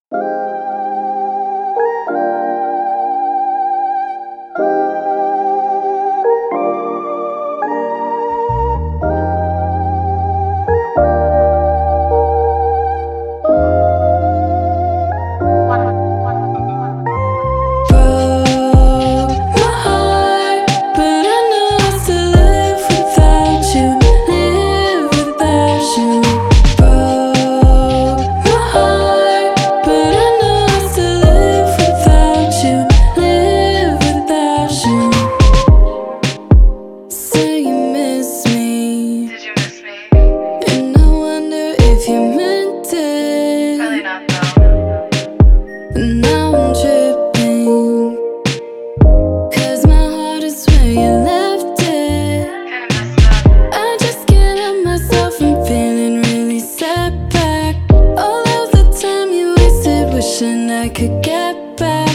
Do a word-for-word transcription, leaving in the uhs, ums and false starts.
Now I'm tripping, 'cause my heart is where you left it. I just can't help myself, I'm feeling really set back. All of the time you wasted, wishing I could get back.